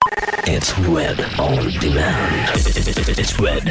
It's Red on Demand. It's Red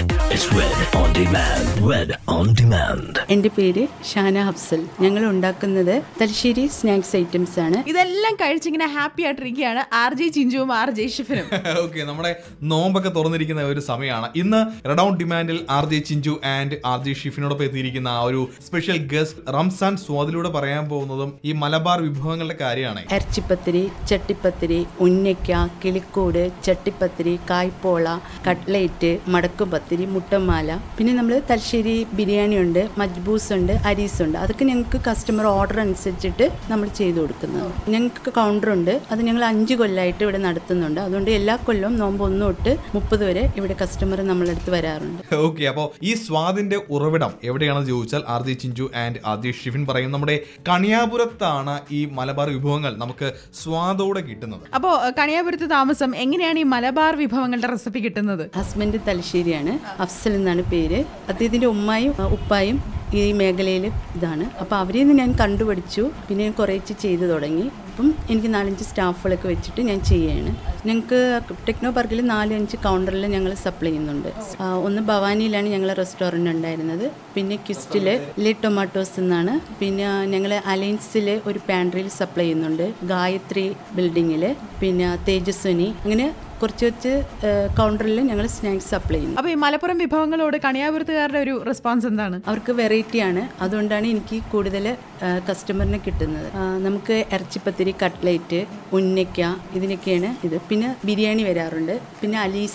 on Demand. Red on Demand. എൻ്റെ പേര് ഷാന ഹഫ്സൽ. ഞങ്ങൾ ഉണ്ടാക്കുന്നത് തലശ്ശേരി സ്നാക്സ് ഐറ്റംസ് ആണ്. ഇതെല്ലാം കഴിച്ചിങ്ങനെ ഹാപ്പി ആയിട്ടിരിക്കുകയാണ് ആർ ജെ ചിഞ്ചുവും ആർ ജെ ഷിഫിനും. ഓക്കെ, നമ്മുടെ നോമ്പൊക്കെ തുറന്നിരിക്കുന്ന ഒരു സമയമാണ്. ഇന്ന് റെഡ് ഓൺ ഡിമാൻഡിൽ R J Chinchu and R J ഷിഫിനോടൊപ്പം എത്തിയിരിക്കുന്ന ആ ഒരു സ്പെഷ്യൽ ഗസ്റ്റ് റംസാൻ സ്വാദിലൂടെ പറയാൻ പോകുന്നതും ഈ മലബാർ വിഭവങ്ങളുടെ കാര്യമാണ്. ഇറച്ചിപ്പത്തിരി, ചട്ടിപ്പത്തിരി, ഉന്നയ്ക്ക, കിളിക്കൂട്, ചട്ടിപ്പത്തിരി, കായ്പോള, കട്ട്ലേറ്റ്, മടക്കുപത്തിരി, മുട്ടമാല, പിന്നെ നമ്മൾ തലശ്ശേരി ബിരിയാണി ഉണ്ട്, മജ്ബൂസ് ഉണ്ട്, അരീസ് ഉണ്ട്. അതൊക്കെ ഞങ്ങൾക്ക് കസ്റ്റമർ ഓർഡർ അനുസരിച്ചിട്ട് നമ്മൾ ചെയ്തു കൊടുക്കുന്നത്. ഞങ്ങൾക്ക് കൗണ്ടറുണ്ട്, അത് ഞങ്ങൾ 5 കൊല്ലമായിട്ട് ഇവിടെ നടത്തുന്നുണ്ട്. അതുകൊണ്ട് എല്ലാ കൊല്ലവും നോമ്പ് 1 തൊട്ട് 30 വരെ ഇവിടെ കസ്റ്റമർ നമ്മളടുത്ത് വരാറുണ്ട്. ഓക്കെ, അപ്പോൾ ഈ സ്വാദിന്റെ ഉറവിടം എവിടെയാണെന്ന് ചോദിച്ചാൽ R J Chinchu and R J Shifin പറയും നമ്മുടെ കണിയാപുരത്താണ് ഈ മലബാർ വിഭവങ്ങൾ നമുക്ക് സ്വാദോടെ കിട്ടുന്നത്. അപ്പോൾ കണിയാപുരത്ത് താമസം, എങ്ങനെയാണ് ഈ മലബാർ വിഭവങ്ങളുടെ റെസിപ്പി കിട്ടുന്നത്? ഹസ്ബൻഡ് തലശ്ശേരിയാണ്, അഫ്സൽ എന്നാണ് പേര്. അദ്ദേഹത്തിൻ്റെ ഉമ്മായും ഉപ്പായും ഈ മേഖലയിൽ ഇതാണ്. അപ്പോൾ അവരിൽ നിന്ന് ഞാൻ കണ്ടുപിടിച്ചു. പിന്നെ ഞാൻ കുറേച്ച് ചെയ്തു തുടങ്ങി. അപ്പം എനിക്ക് 4-5 സ്റ്റാഫുകളൊക്കെ വെച്ചിട്ട് ഞാൻ ചെയ്യുകയാണ്. ഞങ്ങൾക്ക് ടെക്നോ പാർക്കിൽ 4-5 കൗണ്ടറിൽ ഞങ്ങൾ സപ്ലൈ ചെയ്യുന്നുണ്ട്. ഒന്ന് ഭവാനിയിലാണ് ഞങ്ങൾ റെസ്റ്റോറൻറ്റ് ഉണ്ടായിരുന്നത്, പിന്നെ ക്വിസ്റ്റിൽ ലേ ടൊമാറ്റോസ് എന്നാണ്, പിന്നെ ഞങ്ങൾ അലയൻസിൽ ഒരു പാൻട്രിയിൽ സപ്ലൈ ചെയ്യുന്നുണ്ട്, ഗായത്രി ബിൽഡിങ്ങിൽ, പിന്നെ തേജസ്വിനി, അങ്ങനെ കുറച്ച് കൗണ്ടറിൽ ഞങ്ങൾ സ്നാക്സ് സപ്ലൈ ചെയ്യുന്നു. അപ്പോൾ ഈ മലപ്പുറം വിഭവങ്ങളോട് കണിയാപുരത്തുകാരുടെ ഒരു റെസ്പോൺസ് എന്താണ്? അവർക്ക് വെറൈറ്റിയാണ്, അതുകൊണ്ടാണ് എനിക്ക് കൂടുതൽ കസ്റ്റമറിനെ കിട്ടുന്നത്. നമുക്ക് ഇറച്ചിപ്പത്തിരി, കട്ട്ലേറ്റ്, ഉന്നയ്ക്ക, ഇതിനൊക്കെയാണ് ഇത്. പിന്നെ ബിരിയാണി വരാറുണ്ട്, പിന്നെ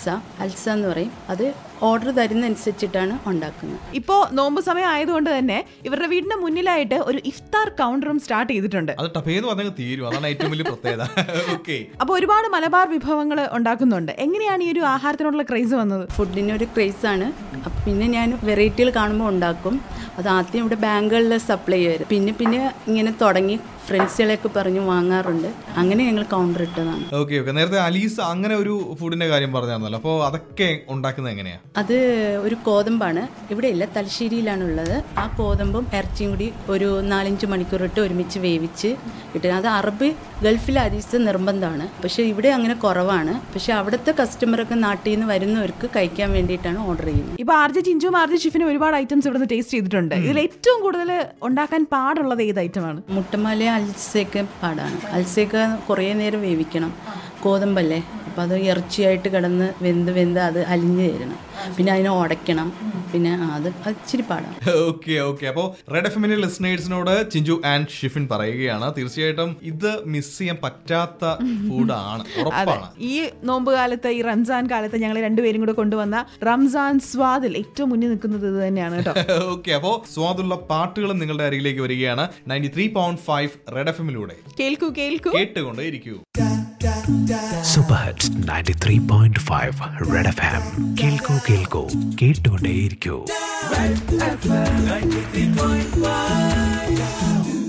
അൽസ എന്ന് പറയും. അത് ഓർഡർ തരുന്നതനുസരിച്ചിട്ടാണ് ഉണ്ടാക്കുന്നത്. ഇപ്പോൾ നോമ്പ് സമയം ആയതുകൊണ്ട് തന്നെ ഇവരുടെ വീടിന്റെ മുന്നിലായിട്ട് ഒരു ഇഫ്താർ കൗണ്ടറും സ്റ്റാർട്ട് ചെയ്തിട്ടുണ്ട്. അത് ടപ്പേന്ന് പറഞ്ഞാൽ തീരും, അതാണ് ഏറ്റവും വലിയ പ്രത്യേകത. ഓക്കെ, അപ്പോൾ ഒരുപാട് മലബാർ വിഭവങ്ങൾ ഉണ്ടാക്കുന്നുണ്ട്. എങ്ങനെയാണ് ഈ ഒരു ആഹാരത്തിനോടുള്ള ക്രേസ് വന്നത്? ഫുഡിനൊരു ക്രേസാണ്. പിന്നെ ഞാൻ വെറൈറ്റികൾ കാണുമ്പോൾ ഉണ്ടാക്കും. അത് ആദ്യം ഇവിടെ ബാങ്കുകളിൽ സപ്ലൈ ചെയ്യുമായിരുന്നു. പിന്നെ ഇങ്ങനെ തുടങ്ങി ഫ്രണ്ട്സുകളെയൊക്കെ പറഞ്ഞു വാങ്ങാറുണ്ട്. അങ്ങനെ ഞങ്ങൾ കൗണ്ടർ ഇട്ടതാണ്. ഓക്കെ, നേരത്തെ അലീസ അങ്ങനെ ഒരു ഫുഡിന്റെ കാര്യം പറഞ്ഞായിരുന്നല്ലോ, അപ്പോൾ അതൊക്കെ ഉണ്ടാക്കുന്നത് എങ്ങനെയാ? അത് ഒരു കോതമ്പാണ്, ഇവിടെ ഇല്ല, തലശ്ശേരിയിലാണുള്ളത്. ആ കോതമ്പും ഇറച്ചിയും കൂടി ഒരു 4-5 മണിക്കൂറിട്ട് ഒരുമിച്ച് വേവിച്ച് കിട്ടുന്നത്. അത് അറബ് ഗൾഫിലെ അരീസ് നിർബന്ധമാണ്, പക്ഷേ ഇവിടെ അങ്ങനെ കുറവാണ്. പക്ഷെ അവിടുത്തെ കസ്റ്റമറൊക്കെ നാട്ടിൽ നിന്ന് വരുന്നവർക്ക് കഴിക്കാൻ വേണ്ടിയിട്ടാണ് ഓർഡർ ചെയ്യുന്നത്. ഇപ്പോൾ ആർ ജെ ചിഞ്ചുവും ആർ ജെ ഷിഫിനും ഒരുപാട് ഐറ്റംസ് ഇവിടെ നിന്ന് ടേസ്റ്റ് ചെയ്തിട്ടുണ്ട്. ഇതിൽ ഏറ്റവും കൂടുതൽ ഉണ്ടാക്കാൻ പാടുള്ളത് ഏത് ഐറ്റമാണ്? മുട്ടമാല, അൽസയൊക്കെ പാടാണ്. അൽസയൊക്കെ കുറേ നേരം വേവിക്കണം, ഗോതമ്പല്ലേ, അപ്പോൾ അത് ഇറച്ചിയായിട്ട് കിടന്ന് വെന്ത് അത് അലിഞ്ഞ് തരണം. പിന്നെ അതിനെ ഉടയ്ക്കണം, പിന്നെ അത് ഇച്ചിരി പാടാണ്. ഓക്കെ, അപ്പോൾ റെഡ് എഫ്എമ്മിന്റെ ലിസണേഴ്സിനോട് ചിഞ്ചു ആൻഡ് ഷിഫിൻ പറയുകയാണ്, തീർച്ചയായിട്ടും ഇത് മിസ് ചെയ്യാൻ പറ്റാത്ത ഫുഡാണ്, ഉറപ്പാണ്. ഈ നോമ്പ് കാലത്ത്, ഈ റംസാൻ കാലത്ത് ഞങ്ങൾ രണ്ടുപേരും കൂടെ കൊണ്ടുവന്ന റംസാൻ സ്വാദിൽ ഏറ്റവും മുന്നിൽ നിൽക്കുന്നത് ഇത് തന്നെയാണ് കേട്ടോ. ഓക്കെ, അപ്പോൾ സ്വാദുള്ള പാട്ടുകളും നിങ്ങളുടെ അരികിലേക്ക് വരികയാണ് 93.5 റെഡ് എഫ്എമ്മിലൂടെ. കേൾക്കൂ കേട്ടുകൊണ്ടേ ഇരിക്കൂ. Super Hits 93.5 Red FM. കേൾക്കൂ കേട്ടുകൊണ്ടേയിരിക്കൂ. Red FM 93.5